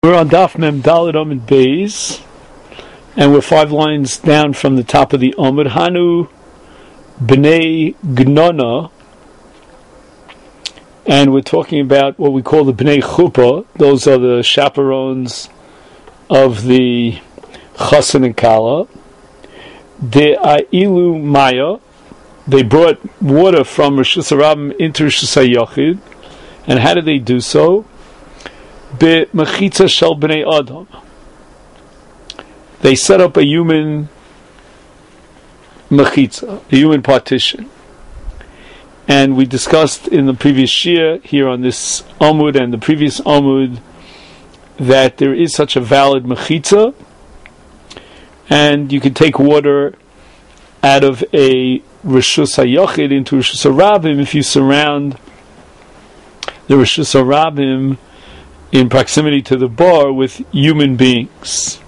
We're on Daf Mem Daled Amud Beis, and we're 5 lines down from the top of the Amud. Hanu Bnei Gnona, and we're talking about what we call the Bnei Chuppah. Those are the chaperones of the Chassan and Kala. De Ailu Maya, they brought water from Rosh Hashanah into Rosh Hashanah, and how did they do so? Be-mechitza shel bnei Adam. They set up a human mechitza, a human partition. And we discussed in the previous shir, here on this Amud and the previous Amud, that there is such a valid mechitza, and you can take water out of a Reshus HaYachid into Reshus HaRabim if you surround the Reshus HaRabim in proximity to the bar with human beings.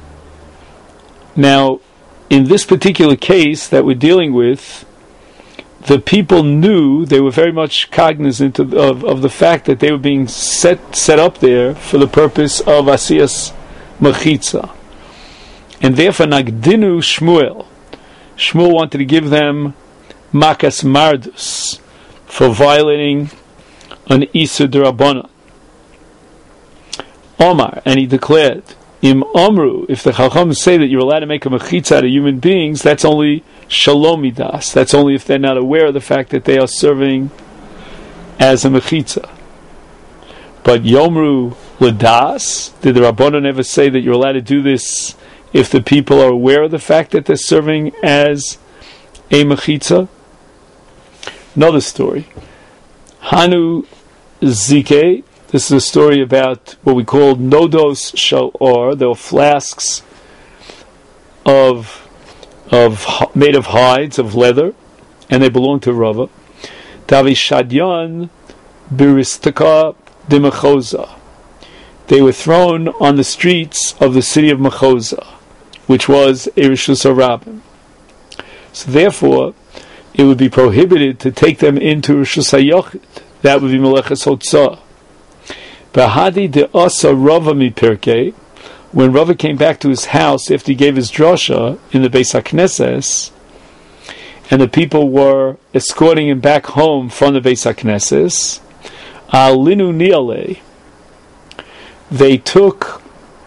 Now, in this particular case that we're dealing with, the people knew, they were very much cognizant of the fact that they were being set up there for the purpose of Asiyas Mechitza. And therefore, Nagdinu Shmuel wanted to give them Makas Mardus for violating an Isur D'Rabbanan. Omar, and he declared, Im Omru, if the Chacham say that you're allowed to make a mechitza out of human beings, that's only shalomidas. That's only if they're not aware of the fact that they are serving as a mechitza. But Yomru Ladas, did the Rabbanan ever say that you're allowed to do this if the people are aware of the fact that they're serving as a mechitza? Another story. Hanu Zike, this is a story about what we call nodos shel or. There were flasks made of hides, of leather, and they belonged to Rava. Davi Shadyan Biristaka de Mechoza. They were thrown on the streets of the city of Mechoza, which was a Reshus HaRabim. So therefore, it would be prohibited to take them into Reshus HaYachid. That would be Meleches Hotzah. Bahadi de Asa Rava mi Pirkei, when Rava came back to his house after he gave his drasha in the Beis HaKnesses, and the people were escorting him back home from the Beis HaKnesses, Alinu Niale, they took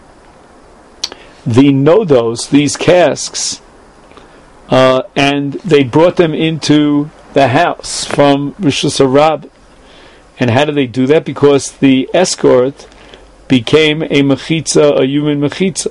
the nodos, these casks, and they brought them into the house from Reshus HaRabim. And how did they do that? Because the escort became a mechitza, a human mechitza.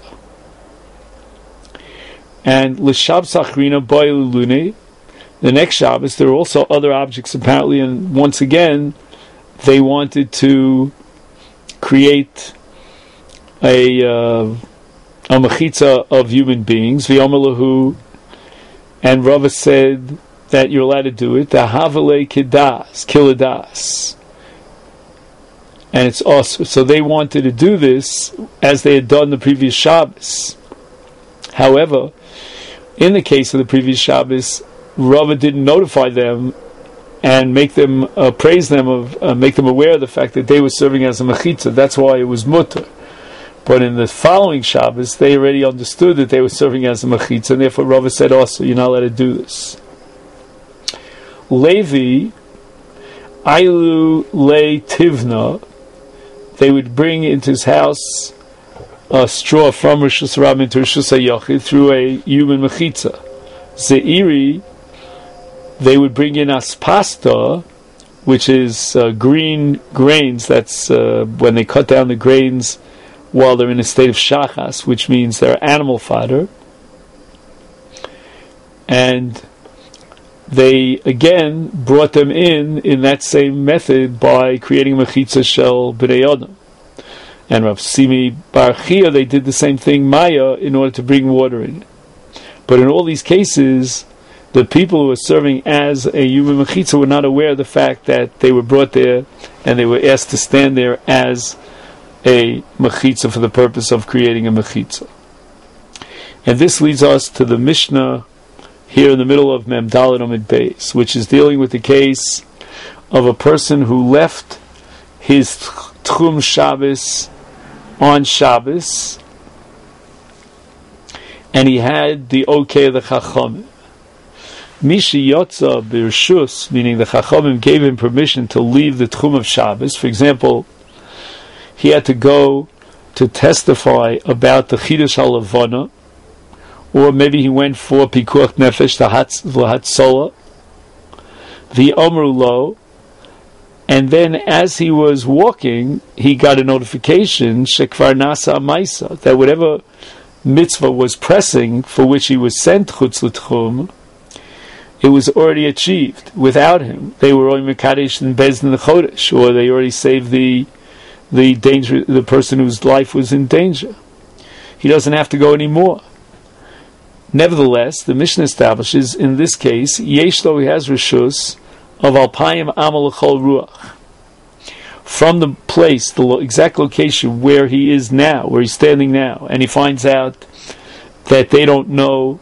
And l'shab sachrina ba'ilulune, the next Shabbos, there were also other objects apparently, and once again, they wanted to create a mechitza of human beings. V'yomer and Rava said that you're allowed to do it. The havale kedas, kiladas. And it's awesome. So they wanted to do this as they had done the previous Shabbos. However, in the case of the previous Shabbos, Rava didn't notify them and make them praise them make them aware of the fact that they were serving as a mechitza. That's why it was mutter. But in the following Shabbos, they already understood that they were serving as a mechitza, and therefore Rava said also, you're not allowed to do this. Levi, Ailu Le Tivna, they would bring into his house a straw from Rosh Hashanah to Rosh HaYachid through a human mechitza. Ze'iri, they would bring in aspasta, which is green grains. That's when they cut down the grains while they're in a state of shachas, which means they're animal fodder. And they again brought them in that same method by creating a mechitza shel b'nei Adam. And Rav Simi Bar Chia, they did the same thing, Maya, in order to bring water in. But in all these cases, the people who were serving as a human mechitza were not aware of the fact that they were brought there and they were asked to stand there as a mechitza for the purpose of creating a mechitza. And this leads us to the Mishnah here in the middle of Mem Daled Amud Beis, which is dealing with the case of a person who left his Tchum Shabbos on Shabbos, and he had the okay of the Chachamim. Mishi Yotza Birshus, meaning the Chachamim gave him permission to leave the Tchum of Shabbos. For example, he had to go to testify about the Chidush HaLevana, or maybe he went for Pikuach Nefesh, the Hatzolah, the Omru Lo, and then as he was walking, he got a notification, Shekvar Nasa Maisa, that whatever mitzvah was pressing, for which he was sent Chutz L'Tchum, it was already achieved without him. They were already Mekadesh and Bezdin the Chodesh, or they already saved the person whose life was in danger. He doesn't have to go anymore. Nevertheless, the Mishnah establishes, in this case, Yeshlo, he has Rishus of Alpayim Amal L'chol Ruach. From the place, the exact location where he is now, where he's standing now, and he finds out that they don't know,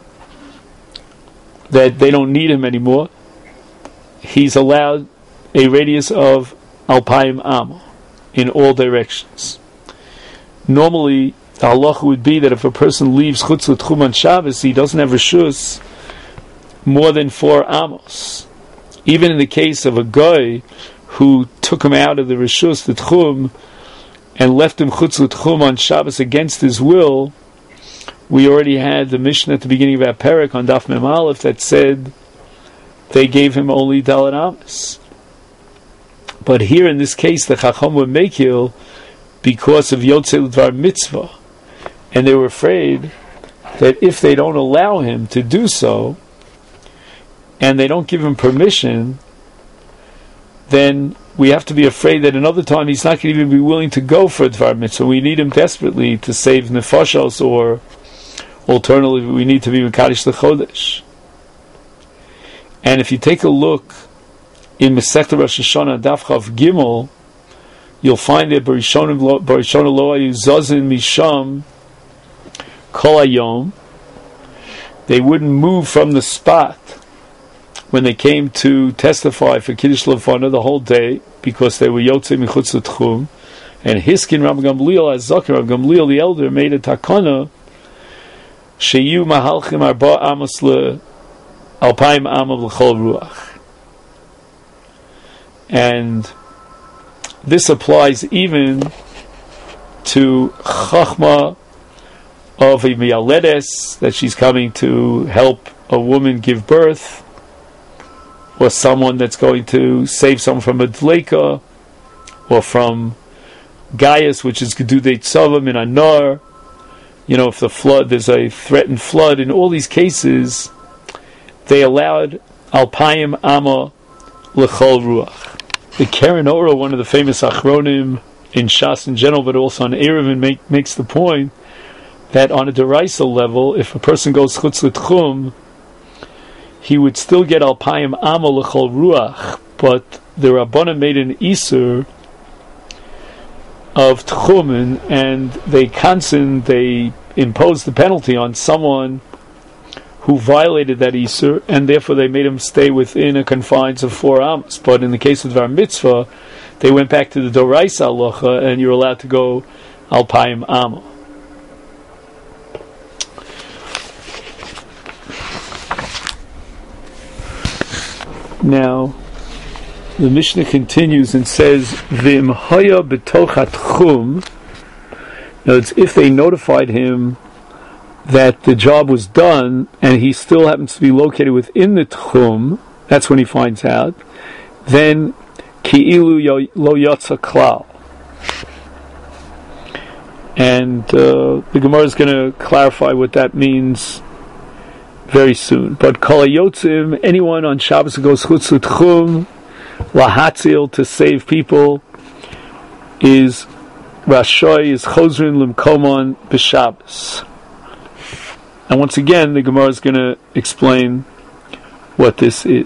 that they don't need him anymore, he's allowed a radius of Alpayim Amal in all directions. Normally, the halacha would be that if a person leaves Chutz L'Tchum on Shabbos, he doesn't have Rishus more than 4 amos. Even in the case of a guy who took him out of the Rishus, the Tchum, and left him Chutz L'Tchum on Shabbos against his will, we already had the Mishnah at the beginning of our parak on Daf Mem Aleph that said they gave him only Dalet Amos. But here in this case, the Chacham were Mekil because of Yotzei L'Dvar Mitzvah, and they were afraid that if they don't allow him to do so, and they don't give him permission, then we have to be afraid that another time he's not going to even be willing to go for a Dvar Mitzvah. We need him desperately to save Nefashos, or alternatively, we need to be Mekadesh L'Chodesh. And if you take a look in Masechta Rosh Hashanah, Daf Chav Gimel, you'll find that Barishona Lo Ayu Zazin Misham Kol Hayom. They wouldn't move from the spot when they came to testify for Kiddush Levana the whole day, because they were Yotzei Michutz L'Tchum. And Hiskin Rav Gamliel, as Zakir Rav Gamliel the elder, made a takana Sheyu Mahalchim Arba Amos Le Alpayim Amav L'Chol Ruach. And this applies even to Chachma of a Miyaledes, that she's coming to help a woman give birth, or someone that's going to save someone from a Dleika, or from Gaius, which is Gedudei Tzavah Min Anar. You know, if the flood, there's a threatened flood, in all these cases, they allowed Alpayim Ama L'Chol Ruach. The Keren Ora, one of the famous Achronim in Shas in general, but also on Erevin, makes the point that on a Deraisa level, if a person goes Chutz L'Tchum, he would still get Alpayim Ama L'Chol Ruach, but the Rabbanan made an Isur of Tchumen, and they imposed the penalty on someone who violated that Isur, and therefore they made him stay within a confines of 4 amos. But in the case of Dvar Mitzvah, they went back to the Doraisa Halacha, and you're allowed to go Alpayim Ama. Now, the Mishnah continues and says, V'im haya b'toch hatchum. Now, it's if they notified him that the job was done, and he still happens to be located within the tchum, that's when he finds out, then ki'ilu lo yotza klal. And the Gemara is going to clarify what that means very soon. But kol hayotzim, anyone on Shabbos who goes chutz l'tchum, lahatzil, to save people, is rashoy, is chozrin limkomon b'Shabbos. And once again, the Gemara is going to explain what this is.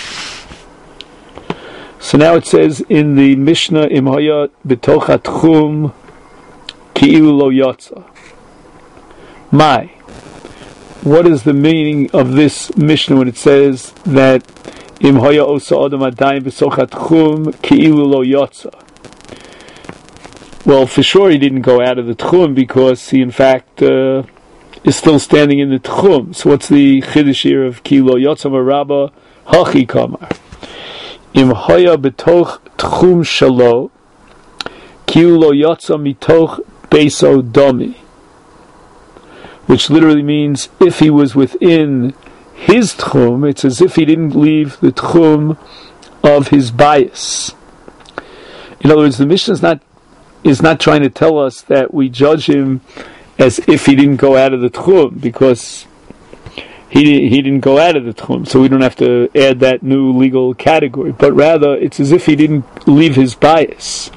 So now it says in the Mishnah, Im haya b'toch hatchum ki'ilu lo yotza. Mai. What is the meaning of this Mishnah when it says that Im haya osa adam adayim b'toch hatchum ki'ilu lo yotza? Well, for sure he didn't go out of the Tchum because he in fact is still standing in the Tchum. So what's the Chiddush here of Ki lo yotzam rabba hachi kamar? Im hoya betoch Tchum shalo Ki lo yotzam mitoch beiso domi, which literally means if he was within his Tchum, it's as if he didn't leave the Tchum of his bias. In other words, the Mishnah is not trying to tell us that we judge him as if he didn't go out of the Tchum, because he didn't go out of the Tchum, so we don't have to add that new legal category, but rather it's as if he didn't leave his bias.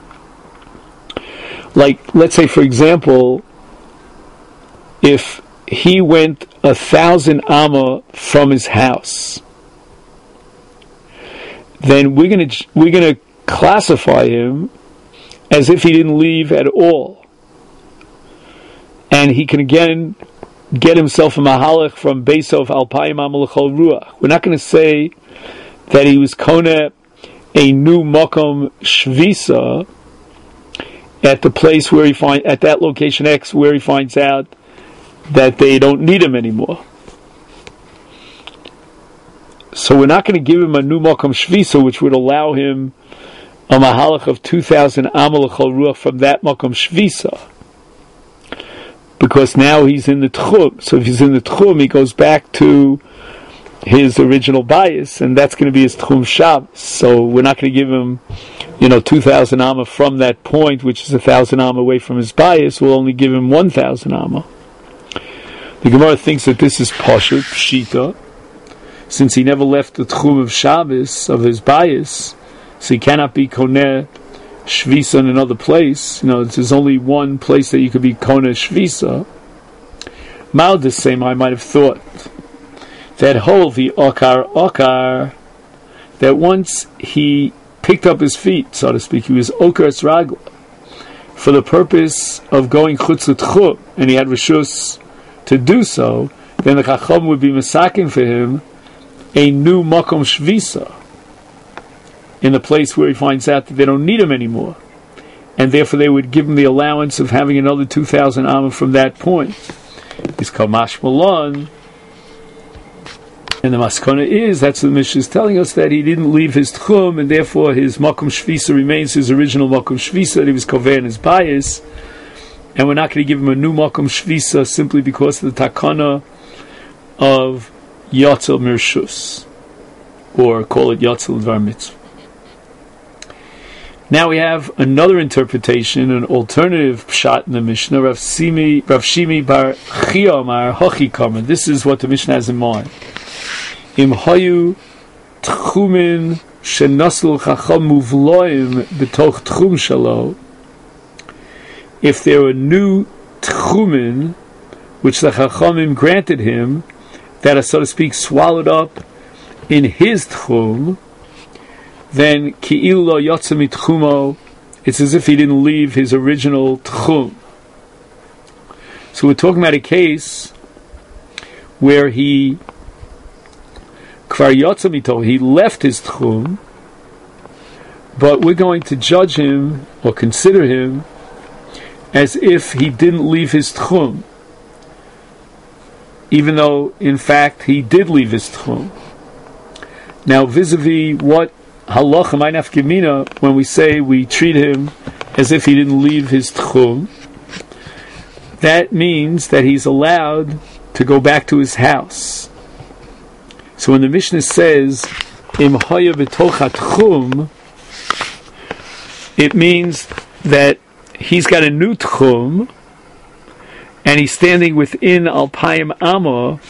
Like, let's say for example, if he went 1,000 amma from his house, then we're gonna classify him as if he didn't leave at all, and he can again get himself a mahalach from Beisov Alpayim Amalachol Ruach. We're not going to say that he was kona a new makom shvisa at the place where at that location X where he finds out that they don't need him anymore. So we're not going to give him a new makom shvisa, which would allow him a mahalach of 2,000 amalachol ruach from that makom shvisa, because now he's in the tchum. So if he's in the tchum, he goes back to his original bias, and that's going to be his tchum Shabbos. So we're not going to give him, 2,000 amma from that point, which is 1,000 amma away from his bias. We'll only give him 1,000 amma. The Gemara thinks that this is pashut pshita, since he never left the tchum of Shabbos of his bias, so he cannot be koneh shvisa in another place. There's only one place that you could be koneh shvisa. Mal the same, I might have thought that whole the okar, that once he picked up his feet, so to speak, he was okars ragla for the purpose of going chutz l'tchum, and he had reshus to do so, then the chacham would be masaking for him a new makom shvisa in the place where he finds out that they don't need him anymore, and therefore they would give him the allowance of having another 2,000 amma from that point. It's called mashmalon, and the maskana is, that's what the Mishnah is telling us, that he didn't leave his tchum, and therefore his makom shvisa remains his original makom shvisa, that he was koveh in his bias, and we're not going to give him a new makom shvisa simply because of the takana of yotzel mirshus, or call it yotzel dvar mitzvah. Now we have another interpretation, an alternative pshat in the Mishnah. Rav Shimi bar Chia Amar Hachi Kamer. This is what the Mishnah has in mind. Im hayu tchumin shenasul chacham muvloim betoch tchum shalo. If there were new tchumin which the chachamim granted him, that are, so to speak, swallowed up in his tchum, then ki'ilu lo yotza mitchumo, it's as if he didn't leave his original tchum. So we're talking about a case where he kvar yotza mito, he left his tchum, but we're going to judge him or consider him as if he didn't leave his tchum, even though in fact he did leave his tchum. Now vis-a-vis what halacha ma'naf gemina, when we say we treat him as if he didn't leave his tchum, that means that he's allowed to go back to his house. So when the Mishnah says im haya b'toch tchum, it means that he's got a new tchum and he's standing within alpayim amma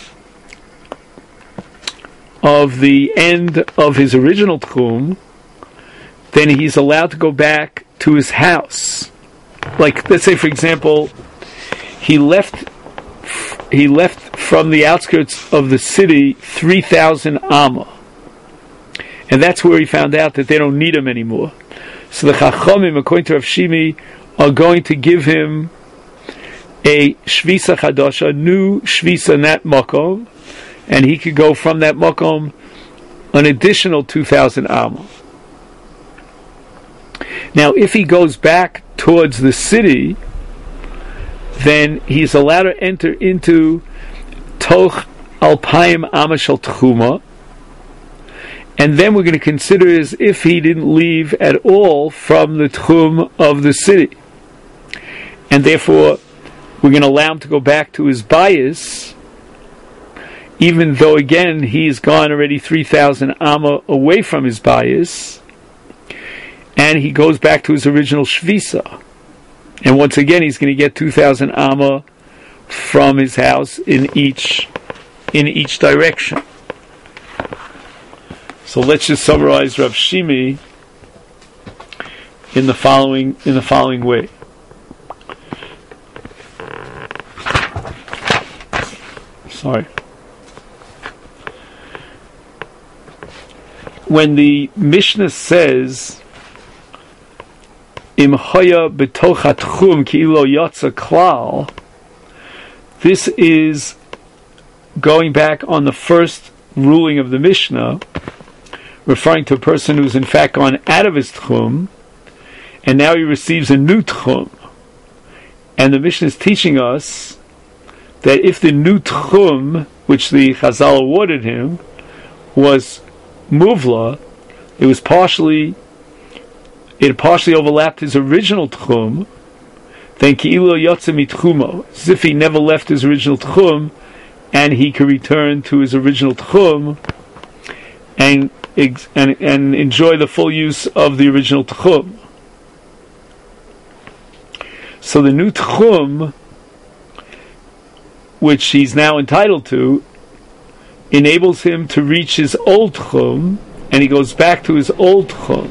of the end of his original tchum, then he's allowed to go back to his house. Like, let's say, for example, he left from the outskirts of the city 3,000 amma, and that's where he found out that they don't need him anymore. So the chachamim, according to Rav Shimi, are going to give him a shvisa chadasha, a new shvisa in that makom, and he could go from that makom an additional 2,000 amma. Now, if he goes back towards the city, then he's allowed to enter into Toch Alpayim Amashal Tchuma, and then we're going to consider as if he didn't leave at all from the Tchum of the city. And therefore, we're going to allow him to go back to his bias, even though, again, he's gone already 3,000 Amma away from his bias, and he goes back to his original Shvisa. And once again, he's going to get 2,000 Amma from his house in each direction. So let's just summarize Rav Shimi in the following way. Sorry. When the Mishnah says Im Hoya B'toch HaTchum Ki'ilo Yotza Klal, this is going back on the first ruling of the Mishnah, referring to a person who's in fact gone out of his Tchum, and now he receives a new Tchum. And the Mishnah is teaching us that if the new Tchum, which the Chazal awarded him, was Muvla, it partially overlapped his original Tchum, then Ki'ilo Yotze Mitchumo, as if he never left his original Tchum, and he could return to his original Tchum and enjoy the full use of the original Tchum. So the new Tchum, which he's now entitled to, enables him to reach his old Tchum, and he goes back to his old Tchum.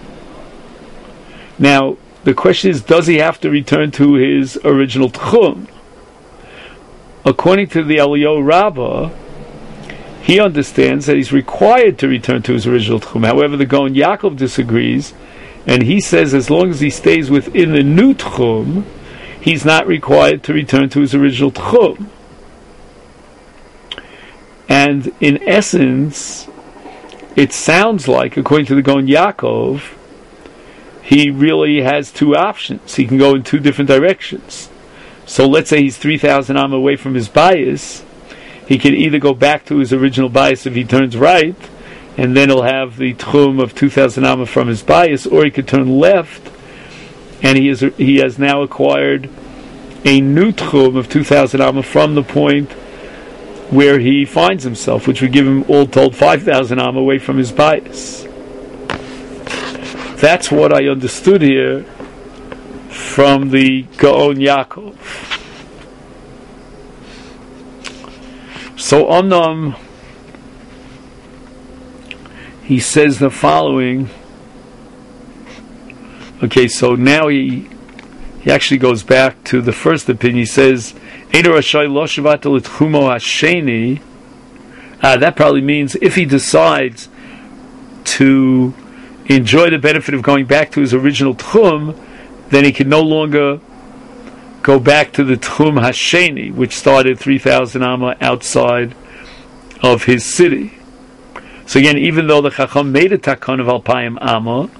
Now, the question is, does he have to return to his original Tchum? According to the Eliyahu Rabbah, he understands that he's required to return to his original Tchum. However, the Gaon Yaakov disagrees, and he says as long as he stays within the new Tchum, he's not required to return to his original Tchum. And in essence, it sounds like, according to the Gaon Yaakov, he really has two options. He can go in two different directions. So let's say he's 3,000 Amma away from his bias. He can either go back to his original bias if he turns right, and then he'll have the Tchum of 2,000 Amma from his bias, or he could turn left, and he has now acquired a new Tchum of 2,000 Amma from the point where he finds himself, which would give him all told 5,000 Amma away from his bias. That's what I understood here from the Gaon Yaakov. So Omnam, he says the following. Okay, so now he actually goes back to the first opinion. He says, that probably means if he decides to enjoy the benefit of going back to his original Tchum, then he can no longer go back to the Tchum Hasheni, which started 3,000 Amma outside of his city. So again, even though the Chacham made a takon of Alpayim Amma,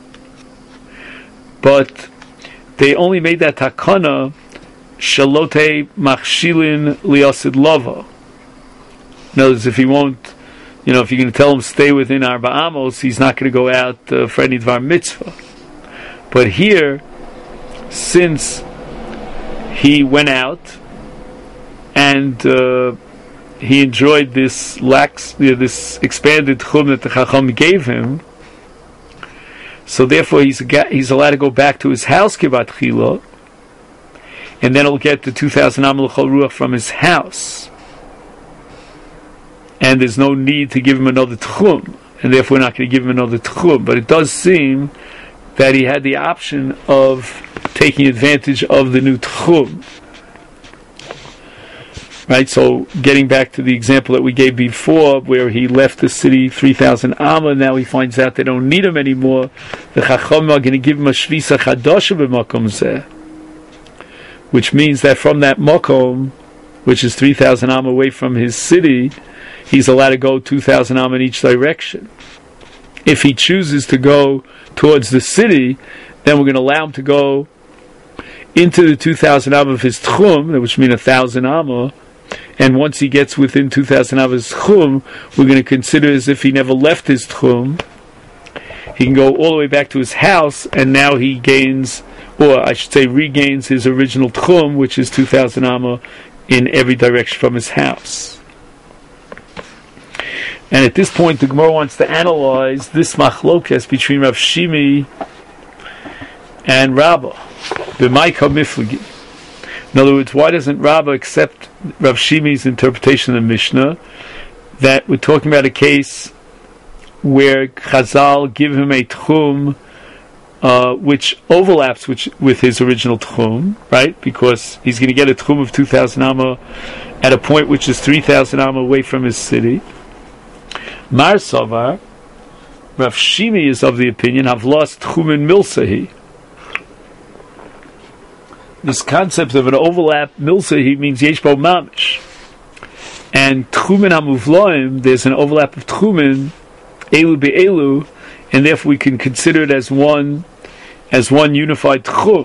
but they only made that takana shalote machshilin liasid lava. In other words, if he won't, if you're going to tell him stay within Arba Amos, he's not going to go out for any Dvar Mitzvah. But here, since he went out and he enjoyed this this expanded Tchum that the Chacham gave him, so therefore he's allowed to go back to his house Kivat Chila, and then he'll get the 2,000 Amal Chol Ruach from his house. And there's no need to give him another Tchum, and therefore we're not going to give him another Tchum. But it does seem that he had the option of taking advantage of the new Tchum. Right, so getting back to the example that we gave before, where he left the city 3,000 Amma, now he finds out they don't need him anymore. The Chacham are going to give him a Shvisa Chadasha b'makom zeh, which means that from that makom, which is 3,000 Amma away from his city, he's allowed to go 2,000 Amma in each direction. If he chooses to go towards the city, then we're going to allow him to go into the 2,000 amma of his tchum, which means 1,000 amma, and once he gets within 2,000 amma of his tchum, we're going to consider as if he never left his tchum. He can go all the way back to his house, and now he gains, or I should say regains, his original tchum, which is 2,000 amma in every direction from his house. And at this point, the Gemara wants to analyze this machlokes between Rav Shimi and Rabbah. B'maika miflagi. In other words, why doesn't Rabbah accept Rav Shimi's interpretation of the Mishnah that we're talking about a case where Chazal give him a tchum which overlaps with his original tchum, right? Because he's going to get a tchum of 2,000 amma at a point which is 3,000 amma away from his city. Mar Savar, Rav Shimi is of the opinion, I've lost tchumin milsahi. This concept of an overlap milsahi means yesh bo mamish. And tchumin hamuvloim, there's an overlap of tchumin, elu be'elu, and therefore we can consider it as one unified tchum.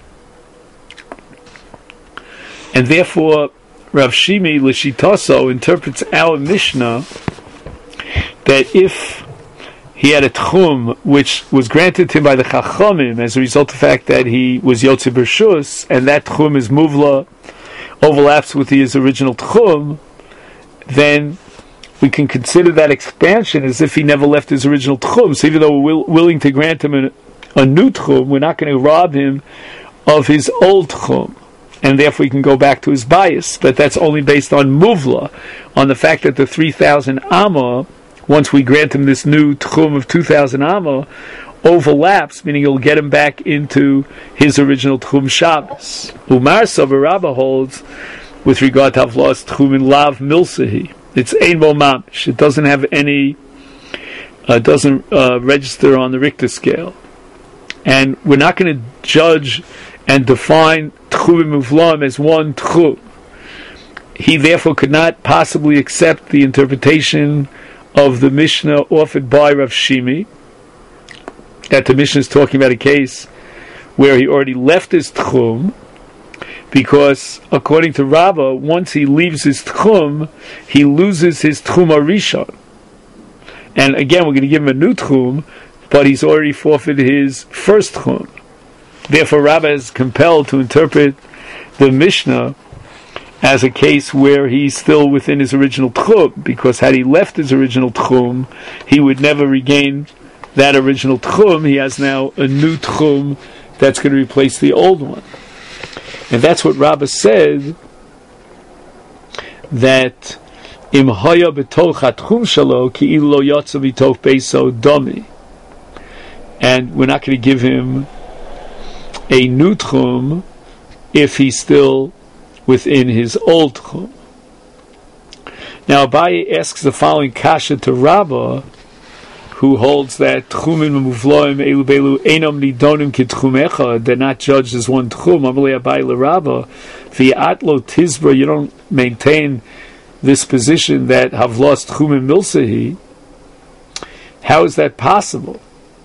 And therefore, Rav Shimi L'shitaso interprets our Mishnah that if he had a tchum which was granted to him by the Chachamim as a result of the fact that he was Yotze Bershus, and that tchum is muvla, overlaps with his original tchum, then we can consider that expansion as if he never left his original tchum. So even though we're willing to grant him a new tchum, we're not going to rob him of his old tchum. And therefore he can go back to his bias. But that's only based on muvla, on the fact that the 3,000 amma, once we grant him this new tchum of 2,000 amma, overlaps, meaning he'll get him back into his original tchum Shabbos. Umar Savar Rabbah holds, with regard to Havlas tchumin lav milsahi, it's ein bo mamish. It doesn't have any, doesn't register on the Richter scale. And we're not going to judge and define tchumim uvlam as one tchum. He therefore could not possibly accept the interpretation of the Mishnah offered by Rav Shimi, that the Mishnah is talking about a case where he already left his tchum, because according to Rabbah, once he leaves his tchum, he loses his tchum arishon. And again, we're going to give him a new tchum, but he's already forfeited his first tchum. Therefore, Rabbah is compelled to interpret the Mishnah as a case where he's still within his original tchum, because had he left his original tchum, he would never regain that original tchum. He has now a new tchum that's going to replace the old one. And that's what Rabbah said, that im haya b'toch hatchum shalo ki il lo yotza b'toch beiso domi. And we're not going to give him a new tchum if he's still within his old tchum. Now Abaye asks the following kasha to Rabbah, who holds that tchumin muvloim elu belu enam nidonim kitchum echad, they're not judged as one tchum. Amalei Abaye l'Rabbah, v'atlo tizbra, you don't maintain this position that have lost tchumin milsahi. How is that possible?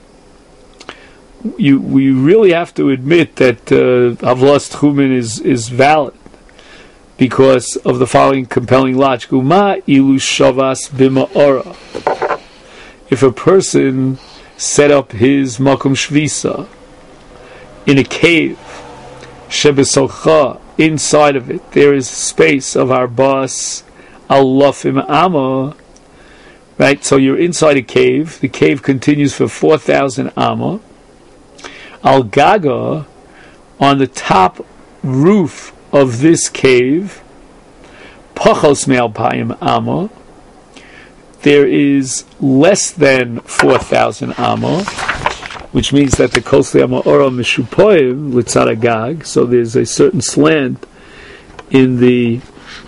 We really have to admit that Havlas Tchumin is valid because of the following compelling logic. Uma ilu shavas b'ma'ora. If a person set up his makom shvisa in a cave, shebesocha, inside of it there is space of arbas alafim amma, right? So you're inside a cave. The cave continues for 4,000 amma. Al Gaga, on the top roof of this cave, Pachos me'alpayim amma, there is less than 4,000 amma, which means that the Kosle Ama'ora Mishupoim Litzad Agag, so there's a certain slant in the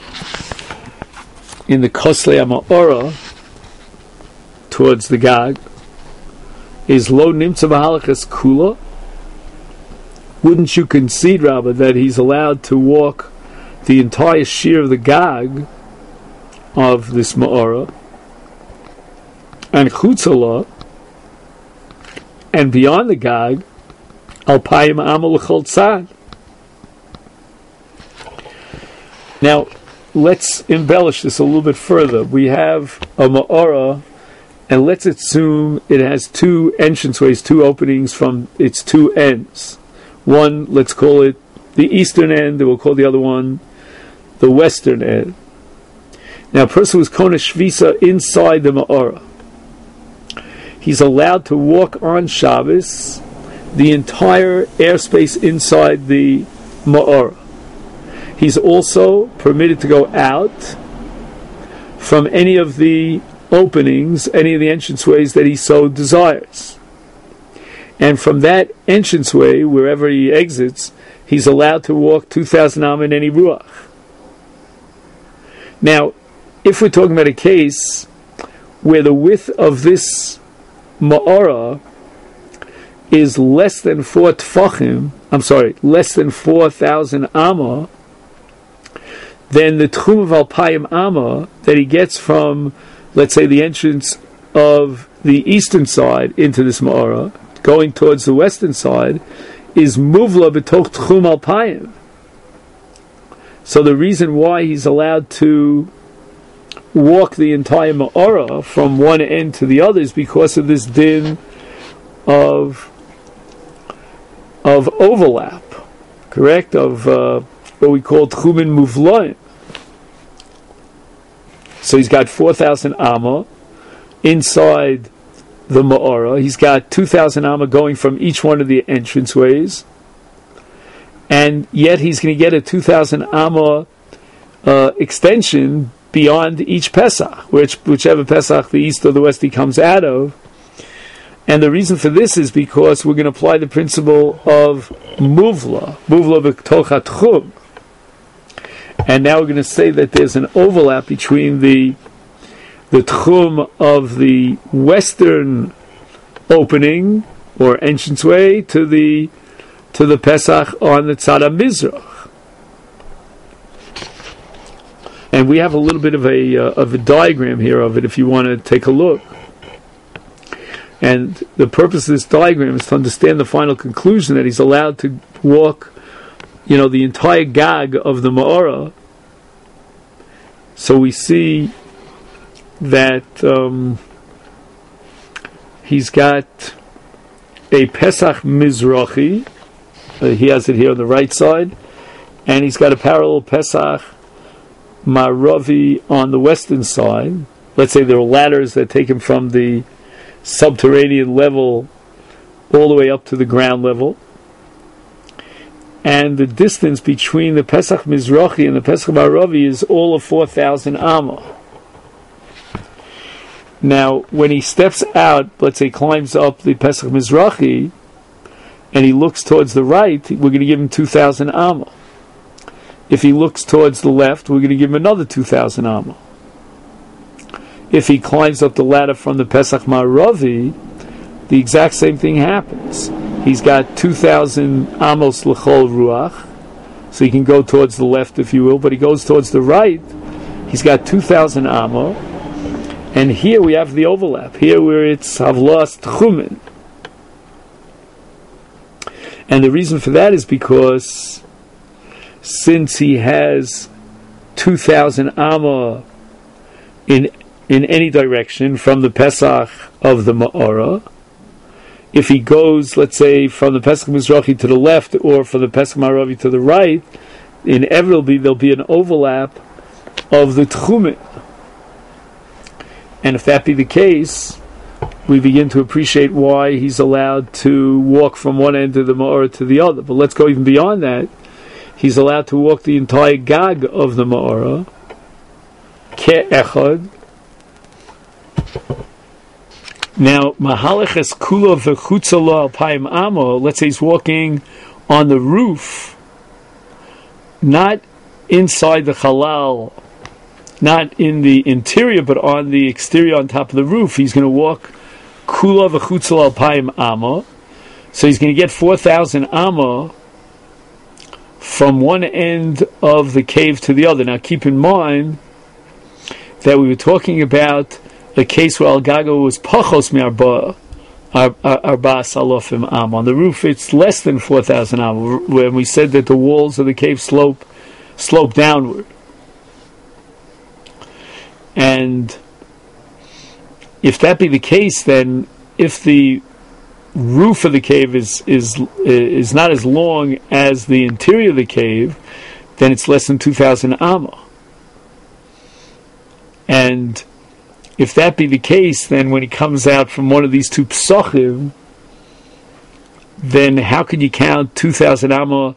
Kosle Ama'ora towards the Gag, is Lo Nimtza B'Halachas Kula. Wouldn't you concede, Rabbah, that he's allowed to walk the entire shear of the Gag of this Ma'ora, and Chutzala, and beyond the Gag, Alpayim Amma L'chol Tzad. Now, let's embellish this a little bit further. We have a Ma'ara, and let's assume it has two entranceways, two openings from its two ends. One, let's call it the eastern end, and we'll call the other one the western end. Now, a person who's Kona Shvisa inside the Ma'ara, he's allowed to walk on Shabbos the entire airspace inside the Ma'ara. He's also permitted to go out from any of the openings, any of the entranceways that he so desires. And from that entranceway, wherever he exits, he's allowed to walk 2,000 am in any ruach. Now, if we're talking about a case where the width of this ma'ara is less than 4,000 amma, then the tchum of alpayim amma that he gets from, let's say, the entrance of the eastern side into this ma'ara, going towards the western side, is muvla b'toch tchum alpayim. So the reason why he's allowed to walk the entire ma'ara from one end to the other is because of this din of overlap, correct? Of what we call tchumin muvlaim. So he's got 4,000 amma inside the ma'ara. He's got 2,000 amma going from each one of the entranceways, and yet he's going to get a 2,000 amma extension beyond each Pesach, whichever Pesach, the east or the west, he comes out of. And the reason for this is because we're going to apply the principle of muvla b'toch hatchum. And now we're going to say that there's an overlap between the tchum of the western opening or entranceway to the Pesach on the Tzad HaMizrach. And we have a little bit of a diagram here of it if you want to take a look. And the purpose of this diagram is to understand the final conclusion that he's allowed to walk, the entire gag of the Ma'ara. So we see that he's got a Pesach Mizrachi. He has it here on the right side. And he's got a parallel Pesach Maravi on the western side. Let's say there are ladders that take him from the subterranean level all the way up to the ground level. And the distance between the Pesach Mizrachi and the Pesach Maravi is all of 4,000 amma. Now, when he steps out, let's say climbs up the Pesach Mizrachi, and he looks towards the right, we're going to give him 2,000 amma. If he looks towards the left, we're going to give him another 2,000 amma. If he climbs up the ladder from the Pesach Maravi, the exact same thing happens. He's got 2,000 amos l'chol ruach, so he can go towards the left, if you will, but he goes towards the right, he's got 2,000 amma, and here we have the overlap, here where it's havlas tchumen. And the reason for that is because since he has 2,000 amma in any direction from the Pesach of the Ma'ara, if he goes, let's say, from the Pesach Mizrachi to the left or from the Pesach Maravi to the right, inevitably there'll be an overlap of the Tchumen. And if that be the case, we begin to appreciate why he's allowed to walk from one end of the Ma'ara to the other. But let's go even beyond that. He's allowed to walk the entire Gag of the Ma'ara, Ke'echad. Now, Mahaleches Kula v'chutzala alpayim amo, let's say he's walking on the roof, not inside the halal, not in the interior, but on the exterior on top of the roof. He's going to walk Kula v'chutzala alpayim amo, so he's going to get 4,000 amma from one end of the cave to the other. Now, keep in mind that we were talking about the case where Al Gaga was pachos me'arba, Arba'as alofim am. On the roof, it's less than 4,000 am. When we said that the walls of the cave slope downward, and if that be the case, then if the roof of the cave is not as long as the interior of the cave, then it's less than 2,000 amma. And if that be the case, then when he comes out from one of these two psochim, then how can you count 2,000 amma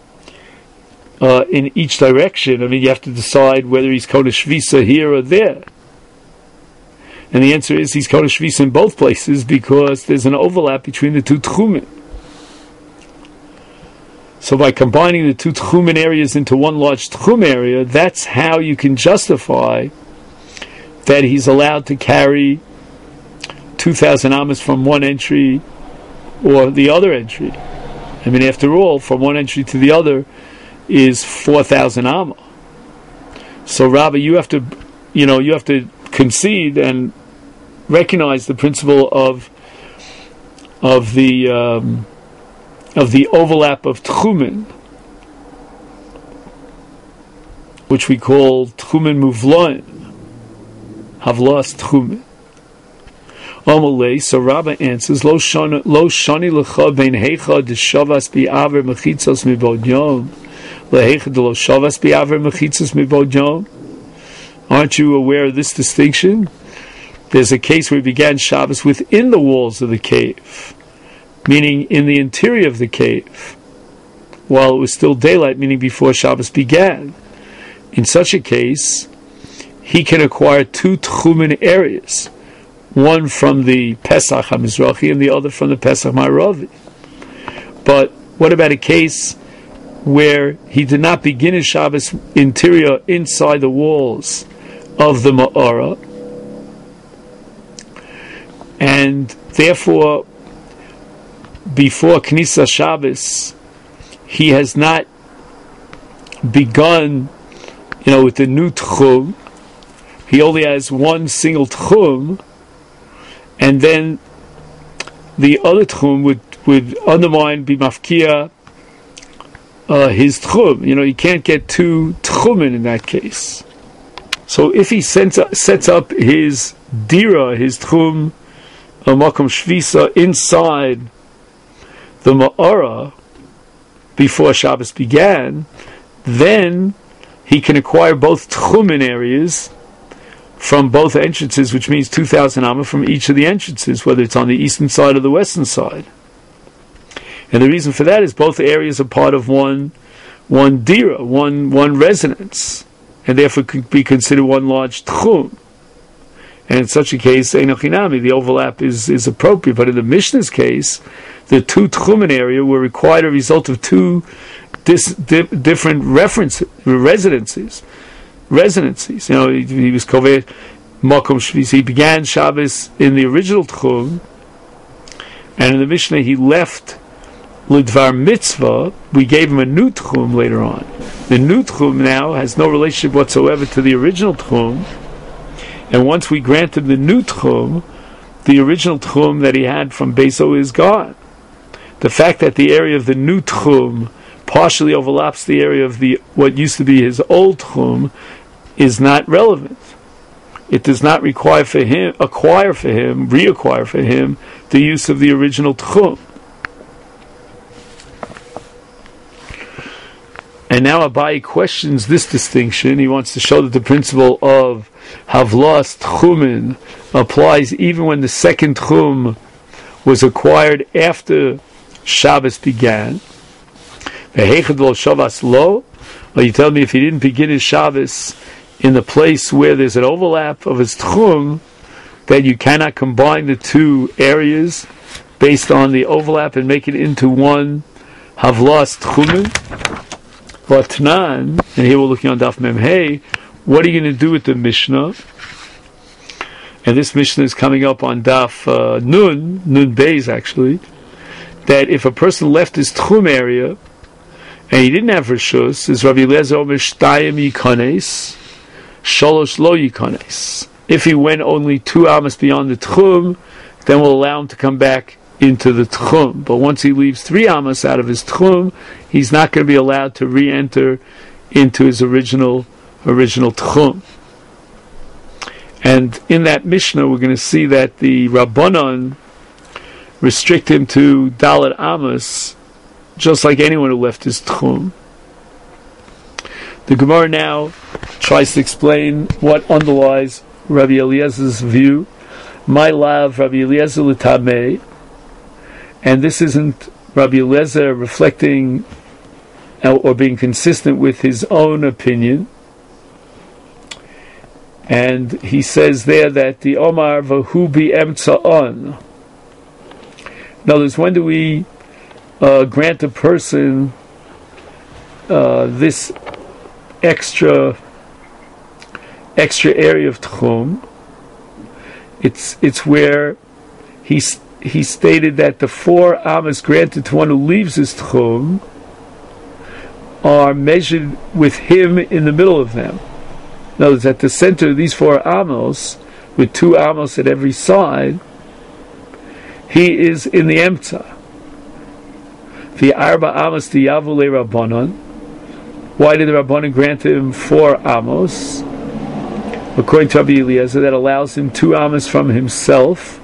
in each direction? I mean, you have to decide whether he's Kodesh Shvisa here or there. And the answer is he's Kodesh Shvisa in both places because there's an overlap between the two tchumen. So by combining the two tchumen areas into one large tchum area, that's how you can justify that he's allowed to carry 2,000 amas from one entry or the other entry. I mean, after all, from one entry to the other is 4,000 amma. So, Rabbi, you have to concede and recognize the principle of the overlap of tchumen, which we call tchumen muvlaim, havlas tchumen. Amalei. So Rabbi answers, Lo shani lecha bein heicha deshavas bi'aver mechitzos mibod yom leheicha de lo shavas bi'aver mechitzos mibod yom. Aren't you aware of this distinction? There's a case where he began Shabbos within the walls of the cave, meaning in the interior of the cave, while it was still daylight, meaning before Shabbos began. In such a case, he can acquire two tchumen areas, one from the Pesach HaMizrachi and the other from the Pesach Ma'aravi. But what about a case where he did not begin his Shabbos interior inside the walls of the Ma'ara, and therefore before Knisa Shabbos he has not begun with the new tchum? He only has one single tchum, and then the other tchum would undermine, be mafkia his tchum. You can't get two tchumen in that case. So if he sets up his dira, his tchum, makom shvisa, inside the ma'ara before Shabbos began, then he can acquire both tchumen areas from both entrances, which means 2,000 amma from each of the entrances, whether it's on the eastern side or the western side. And the reason for that is both areas are part of one dira, one residence, and therefore could be considered one large tchum. And in such a case, Einochinami, the overlap is appropriate. But in the Mishnah's case, the two tchumen area were required a result of two different residencies. He was Koveh Makom Shvis. He began Shabbos in the original tchum, and in the Mishnah he left Lidvar Mitzvah. We gave him a new tchum later on. The new tchum now has no relationship whatsoever to the original tchum, and once we grant him the new tchum, the original tchum that he had from Beso is gone. The fact that the area of the new tchum partially overlaps the area of what used to be his old tchum is not relevant. It does not reacquire for him the use of the original tchum. And now Abaye questions this distinction. He wants to show that the principle of havlas tchumen applies even when the second tchum was acquired after Shabbos began. Are you telling me if he didn't begin his Shabbos in the place where there's an overlap of his tchum, that you cannot combine the two areas based on the overlap and make it into one havlas tchumen? Vatnan, and here we're looking on Daf Mem Hey, what are you going to do with the Mishnah? And this Mishnah is coming up on Daf Nun Beis actually, that if a person left his tchum area and he didn't have Rishus, is Rabbi Eliezer Omer Shtayim Yikanes, Shalosh Lo Yikanes. If he went only 2 amas beyond the tchum, then we'll allow him to come back into the Tchum. But once he leaves 3 Amos out of his Tchum, he's not going to be allowed to re-enter into his original Tchum. And in that Mishnah, we're going to see that the Rabbanon restrict him to Dalet Amos, just like anyone who left his Tchum. The Gemara now tries to explain what underlies Rabbi Eliezer's view. My love, Rabbi Eliezer l'tamei, and this isn't Rabbi Eliezer reflecting or being consistent with his own opinion. And he says there that the Omar v'hu bi'emtza'on. In other words, when do we grant a person this extra area of Tchum? It's where he stated that the 4 Amos granted to one who leaves his Tchum are measured with him in the middle of them. In other words, at the center of these 4 Amos, with 2 Amos at every side, he is in the Emtza. The Arba Amos Diyavu Le Rabbanon. Why did the Rabbanon grant him 4 Amos? According to Rabbi Eliezer, that allows him 2 Amos from himself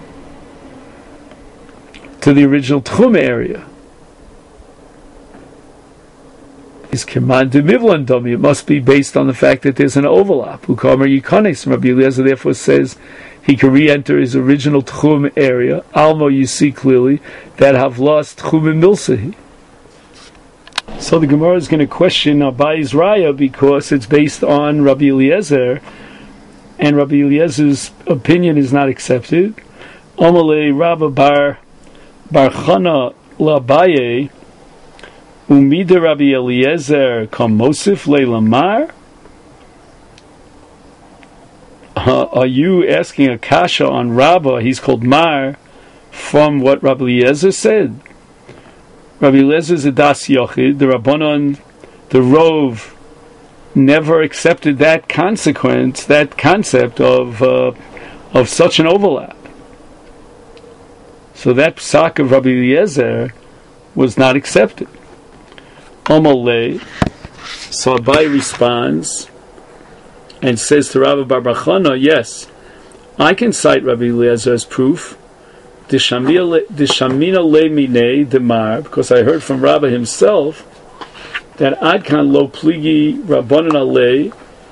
to the original Tchum area. Is Keman de Mivlan Domi. It must be based on the fact that there's an overlap. Ukamer Yikanes. Rabbi Eliezer therefore says he can re-enter his original Tchum area. Almo, you see clearly that have lost Tchum and Milsahi. So the Gemara is going to question Abai's Raya because it's based on Rabbi Eliezer, and Rabbi Eliezer's opinion is not accepted. Omale Rabba Bar Chana L'Abaye Umida Rabbi Eliezer Kamosif Leilamar. Are you asking a kasha on Rabba? He's called Mar from what Rabbi Eliezer said. Rabbi Eliezer is a Das Yochid. The Rabbanon, the Rov, never accepted that concept of such an overlap. So that psak of Rabbi Eliezer was not accepted. Amalei. So Abai responds and says to Rabbi Bar Chana, yes, I can cite Rabbi Eliezer as proof. Dishamina le mine demar, because I heard from Rabbi himself that Adkan lo pligi Rabbanon alei.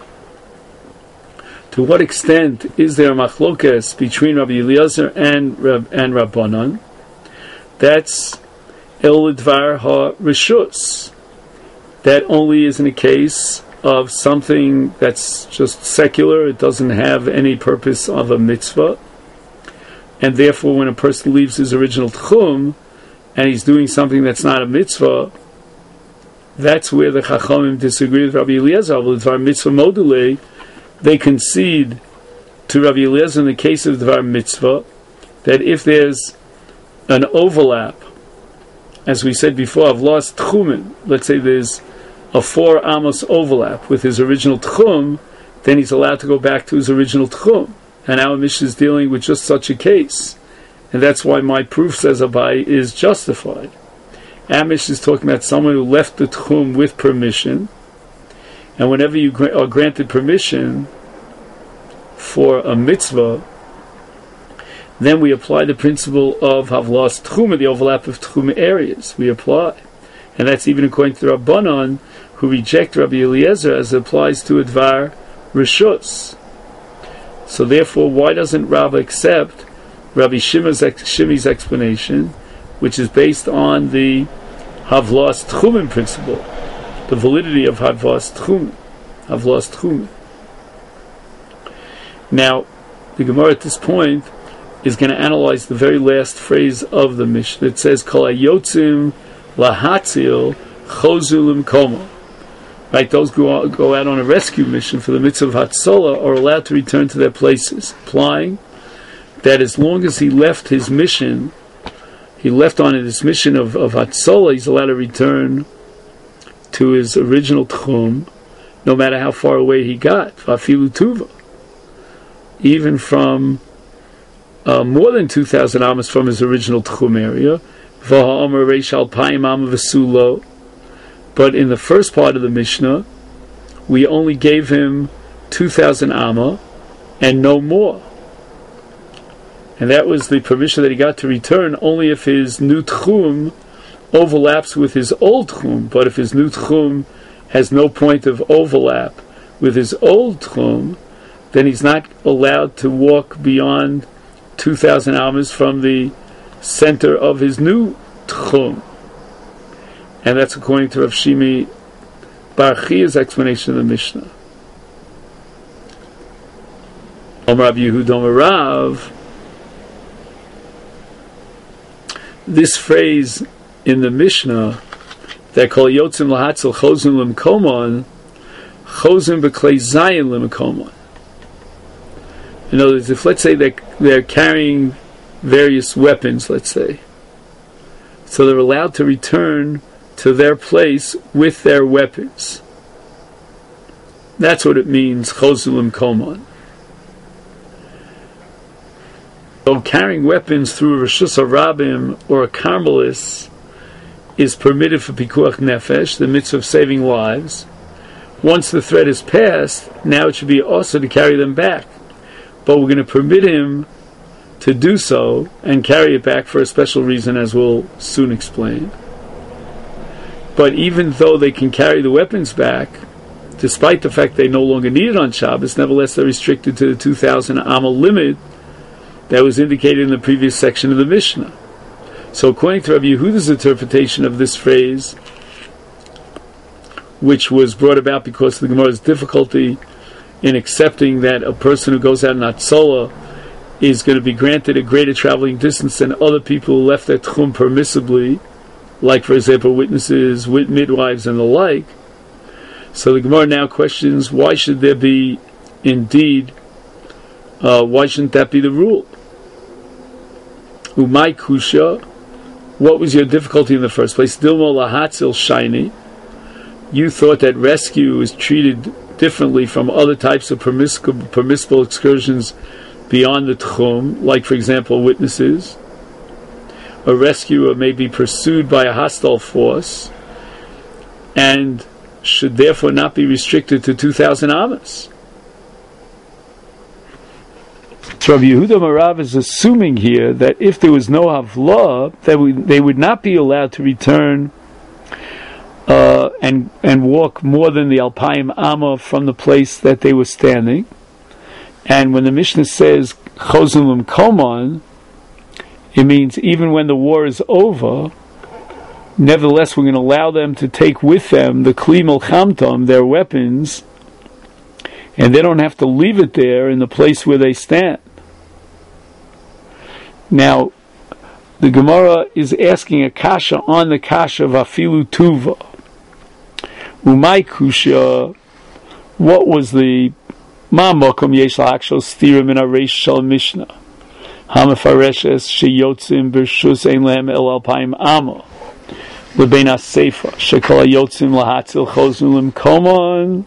To what extent is there a machlokes between Rabbi Eliezer and Rabbanon? That's el dvar ha rishus. That only is in a case of something that's just secular. It doesn't have any purpose of a mitzvah. And therefore, when a person leaves his original tchum and he's doing something that's not a mitzvah, that's where the Chachamim disagree with Rabbi Eliezer. Dvar mitzvah module, they concede to Rabbi Eliezer in the case of Dvar mitzvah that if there's an overlap, as we said before, I've lost tchumen. Let's say there's a 4 Amos overlap with his original tchum, then he's allowed to go back to his original tchum. And our Mishnah is dealing with just such a case. And that's why my proof, says Abai, is justified. Our Mishnah is talking about someone who left the tchum with permission. And whenever you are granted permission for a mitzvah, then we apply the principle of Havlas Tchum, the overlap of Tchum areas. We apply. And that's even according to Rabbanon, who reject Rabbi Eliezer as it applies to Advar Rishus. So therefore, why doesn't Rabbi accept Rabbi Shimi's explanation, which is based on the Havlas Tchumen principle, the validity of Havlas Tchumen? Now, the Gemara at this point is going to analyze the very last phrase of the Mishnah. It says, Kol hayotzim lahatzil chozu limkomo. Right, those go out on a rescue mission for the mitzvah of Hatzolah are allowed to return to their places, implying that as long as he left his mission, he left on his mission of Hatzolah, he's allowed to return to his original tchum, no matter how far away he got, Vafilu Tuva, even from more than 2,000 amas from his original tchum area. V'ha'omer reish alpayim amma v'sulo. But in the first part of the Mishnah, we only gave him 2,000 amma and no more. And that was the permission that he got to return only if his new tchum overlaps with his old tchum. But if his new tchum has no point of overlap with his old tchum, then he's not allowed to walk beyond 2,000 amas from the center of his new tchum. And that's according to Rav Shimi Bar Chia's explanation of the Mishnah. Omer Rav Yehuda Omer Rav, this phrase in the Mishnah that kol yotzim lahatzel chozim limkomon, chozim b'klei zayin limkomon. In other words, if let's say they're carrying various weapons, let's say, so they're allowed to return to their place with their weapons. That's what it means, chozim limkomon. So carrying weapons through a Reshus HaRabim or a Carmelis is permitted for Pikuach Nefesh, the mitzvah of saving lives. Once the threat is passed, now it should be also to carry them back. But we're going to permit him to do so and carry it back for a special reason, as we'll soon explain. But even though they can carry the weapons back, despite the fact they no longer need it on Shabbos, nevertheless they're restricted to the 2,000 amma limit that was indicated in the previous section of the Mishnah. So according to Rabbi Yehuda's interpretation of this phrase, which was brought about because of the Gemara's difficulty in accepting that a person who goes out in Atzola is going to be granted a greater traveling distance than other people who left their tchum permissibly, like for example witnesses, midwives and the like. So the Gemara now questions, why should there be indeed, why shouldn't that be the rule? Umay kusha, what was your difficulty in the first place? Dilmo lahatzil shiny. You thought that rescue is treated differently from other types of permissible excursions beyond the tchum, like for example witnesses. A rescuer may be pursued by a hostile force and should therefore not be restricted to 2,000 amas. So Rabbi Yehuda Marav is assuming here that if there was no havlah, that they would not be allowed to return and walk more than the alpayim amma from the place that they were standing. And when the Mishnah says chozim limkomon, it means even when the war is over, nevertheless we're going to allow them to take with them the kli milchamtom, their weapons, and they don't have to leave it there in the place where they stand. Now, the Gemara is asking a kasha on the kasha of afilu tuva. Umay kusha, what was the ma mokom yesh la'akshol stirim in areish shal mishnah? Hamafareshes sheyotzim b'rshus ein lehem el alpayim amma lebein ha-seifa shekol hayotzim lahatzil chozim limkomon,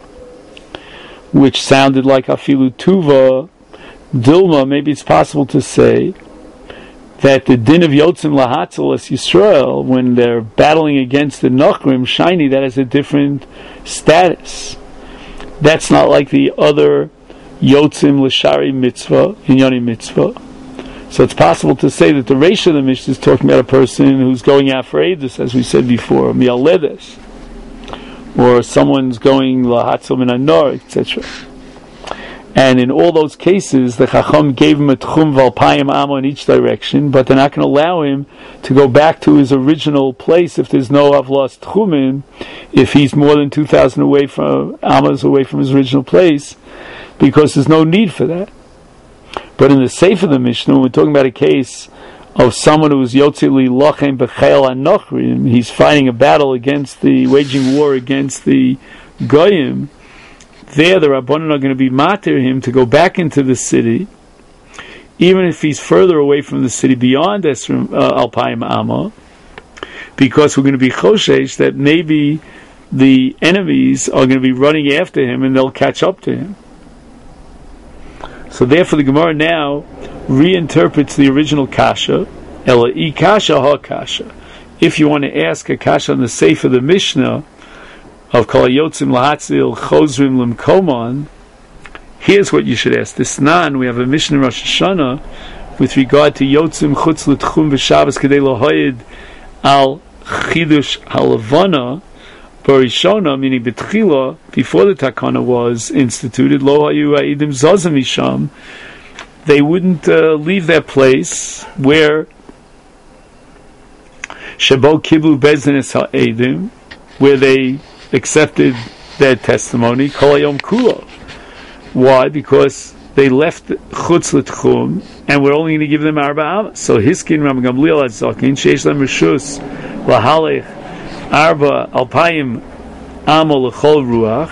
which sounded like afilu tuva. Dilma, maybe it's possible to say that the din of Yotzim Lahatzil as Yisrael, when they're battling against the Nochrim, shiny, that has a different status. That's not like the other Yotzim L'Shari mitzvah, Inyani mitzvah. So it's possible to say that the Reish of the Mishnah is talking about a person who's going out for Eidus, as we said before, Mialedes, or someone's going Lahatzil Min Anor, etc. And in all those cases, the Chacham gave him a tchum v'alpayim amma in each direction, but they're not going to allow him to go back to his original place if there's no avlas tchumin, if he's more than 2,000 ammas away from his original place, because there's no need for that. But in the Sefer of the Mishnah, when we're talking about a case of someone who is yotzi li lochem b'chayil anochrim, he's fighting a battle waging war against the goyim. There, the Rabbanan are going to be matir him to go back into the city, even if he's further away from the city beyond Alpayim Amma, because we're going to be choshesh that maybe the enemies are going to be running after him and they'll catch up to him. So therefore the Gemara now reinterprets the original kasha, ela I kasha ha kasha. If you want to ask a kasha on the Sefer of the Mishnah of Kol Yotzim Lahatzil Chozrim Limkomon, here's what you should ask. This nan, we have a Mishnah in Rosh Hashanah with regard to Yotzim Chutz L'Tchum V'Shabbos Kedei Lohoyed Al Chidush Halavana Barishona, meaning B'Tchila, before the Takana was instituted, Lo Hayu Ha'idim Zazim Misham, they wouldn't leave their place where Shabo Kiblu Bezdin Ha'edim, where they accepted their testimony, Kol Hayom Kulo. Why? Because they left Chutz L'Tchum, and we're only going to give them Arba Amas. So Hiskin Ram Gamliel Azakin Sheish Lem Rishus Lahalech Arba Alpayim Amo L'Chol Ruach,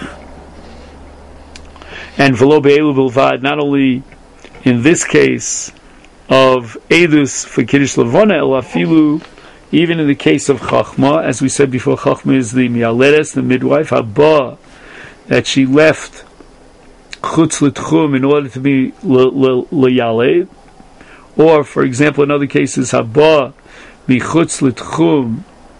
and V'lo Be'elu Bilvad, not only in this case of Edus for Kiddush Levana, El Afilu, even in the case of Chachma, as we said before, Chachma is the Mialedes, the midwife, Haba, that she left Chutz L'Tchum in order to be L'Yaled, or, for example, in other cases, Haba, Michutz L'Tchum,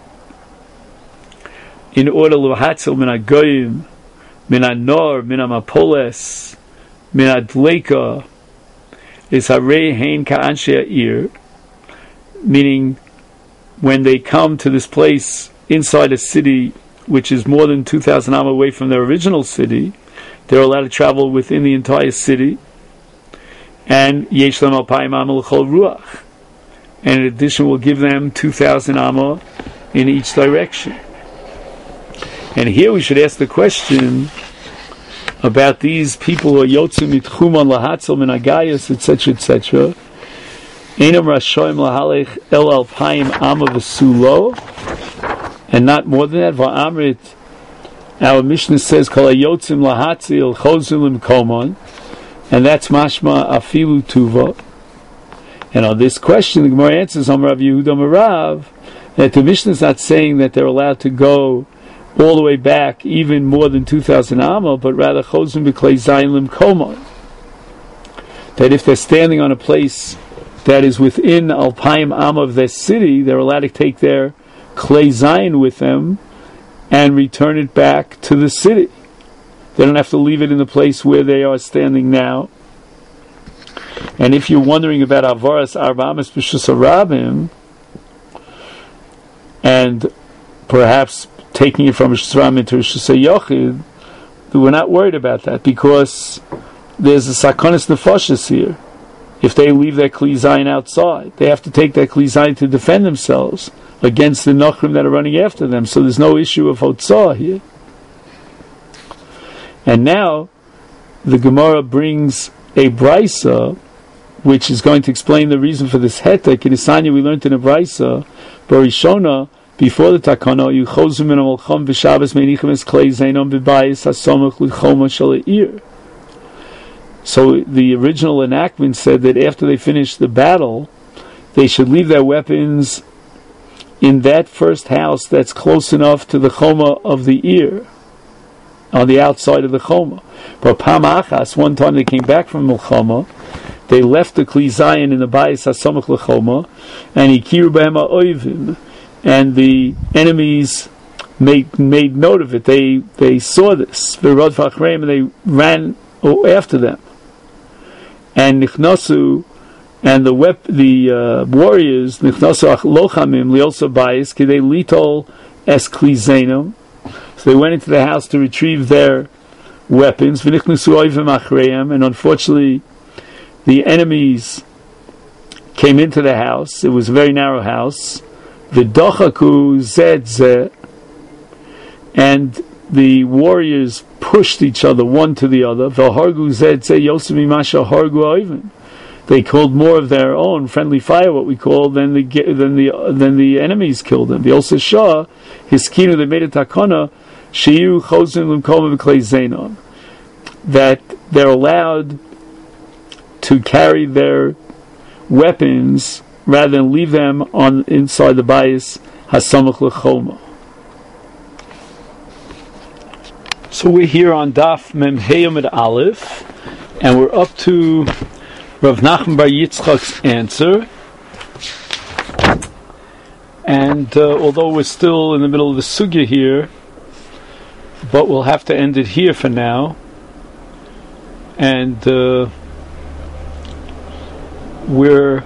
in order L'Hatzel Min HaGoyim, Min HaNor, Min HaMapoles, Min HaDleika, is Harei Hein Ka'anshe Ha'ir, meaning when they come to this place inside a city which is more than 2,000 am away from their original city, they're allowed to travel within the entire city, and Yesh Lam Alpayim Am L'Chol Ruach, and in addition we'll give them 2,000 amma in each direction. And here we should ask the question about these people who are Yotzim Mitchum on Lahatzel Min Agayas, etc., etc. Einam Rashoim Lahalech El Alpayim Amma V'Sulo, and not more than that. Va'amrit, our Mishnah says Kol Yotzim Lahatzil Chozim Limkomon, and that's Mashma Afilu Tuva. And on this question, the Gemara answers on Rav Yehuda Marav that the Mishnah is not saying that they're allowed to go all the way back, even more than 2,000 amma, but rather Chozim B'Klei Zayin Limkomon. That if they're standing on a place that is within Alpayim Amma of their city, they're allowed to take their Klei Zayin with them and return it back to the city. They don't have to leave it in the place where they are standing now. And if you're wondering about Avaras Arbamas B'Shus Harabim, and perhaps taking it from Rishus Harabim into Rishus HaYochid, we're not worried about that, because there's a Sakonis Nefashis here. If they leave their Kli Zayin outside, they have to take their Kli Zayin to defend themselves against the Nochrim that are running after them. So there's no issue of Hotzah here. And now the Gemara brings a Brisa, which is going to explain the reason for this hetek. In Isanya we learned in a Brisa, Barishona, before the Takana, you chozum min amalcham v'Shabbos meinichem es klei zainom b'bayis hasamach l'choma shala'ir. So the original enactment said that after they finished the battle, they should leave their weapons in that first house that's close enough to the choma of the ear, on the outside of the choma. But Pam Achas, one time they came back from Milchama, they left the Kli Zayin in the Bayis HaSamach L'choma, and Ikiru B'hem HaOivim, and the enemies made note of it. They saw this. And they ran after them. And Nichnasu, and the warriors, Nichnasu Lochamim Liolsa Bayis Kidei Litol Es Kli Zainam. So they went into the house to retrieve their weapons. V'nichnasu Oivim Achreim, and unfortunately the enemies came into the house. It was a very narrow house. V'dochaku zed zeh, and the warriors pushed each other one to the other. V'hargu zed zeh yosem imasha hargu oivin. They killed more of their own friendly fire, what we call, than the enemies killed them. The Osa Shah, Hiskinu, they made a takana, shiyu chozim l'mkoma v'klei zainon, that they're allowed to carry their weapons rather than leave them on inside the Bayis Hasamach L'choma. So we're here on Daf Mem Heyamid Aleph, and we're up to Rav Nachman bar Yitzchak's answer. And although we're still in the middle of the sugya here, but we'll have to end it here for now. And we're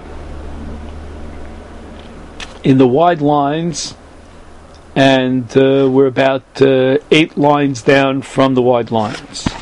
in the wide lines, and we're about 8 lines down from the wide lines.